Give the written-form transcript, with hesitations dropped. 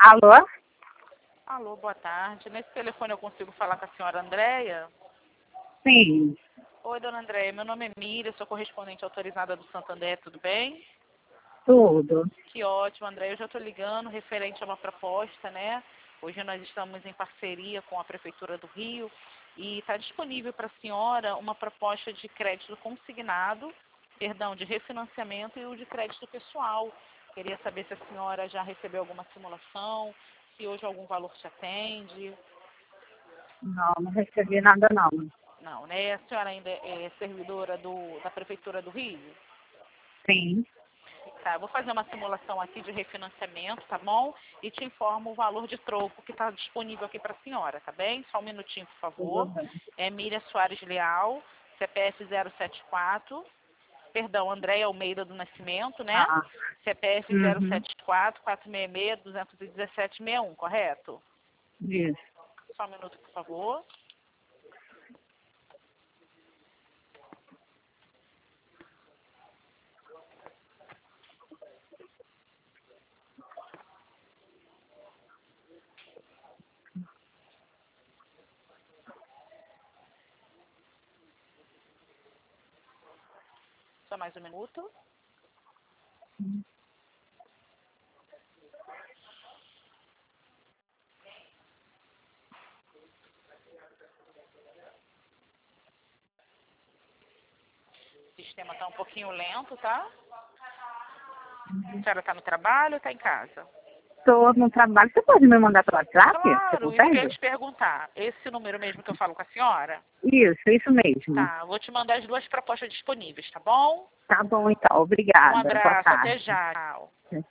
Alô? Alô, boa tarde. Nesse telefone eu consigo falar com a senhora Andréia? Sim, Oi, dona Andréia. Meu nome é Miriam, sou correspondente autorizada do Santander, tudo bem? tudo. Que ótimo, Andréia. Eu já estou ligando referente a uma proposta, né? Hoje nós estamos em parceria com a Prefeitura do Rio e está disponível para a senhora uma proposta de crédito consignado, perdão, de refinanciamento e o de crédito pessoal. Queria saber se a senhora já recebeu alguma simulação, se hoje algum valor te atende. Não, não recebi nada não. Não, né? A senhora ainda é servidora da Prefeitura do Rio? Sim, Tá, eu vou fazer uma simulação aqui de refinanciamento, tá bom? E te informo o valor de troco que está disponível aqui para a senhora, tá bem? Só um minutinho, por tudo favor. bem. É Miriam Soares Leal, CPF 074, perdão, Andréia Almeida do Nascimento, né? Ah, CPF uhum, 074 466 217 61, correto? isso. Só um minuto, por favor. Só mais um minuto. O sistema está um pouquinho lento, tá? A senhora está no trabalho ou está em casa? Estou no trabalho. Você pode me mandar pelo WhatsApp? Você Claro, isso que eu ia consegue? te perguntar. Esse número mesmo que eu falo com a senhora? Isso mesmo. Tá, vou te mandar as duas propostas disponíveis, tá bom? Tá bom então, Um obrigada. Boa abraço, até tarde. já. Tchau.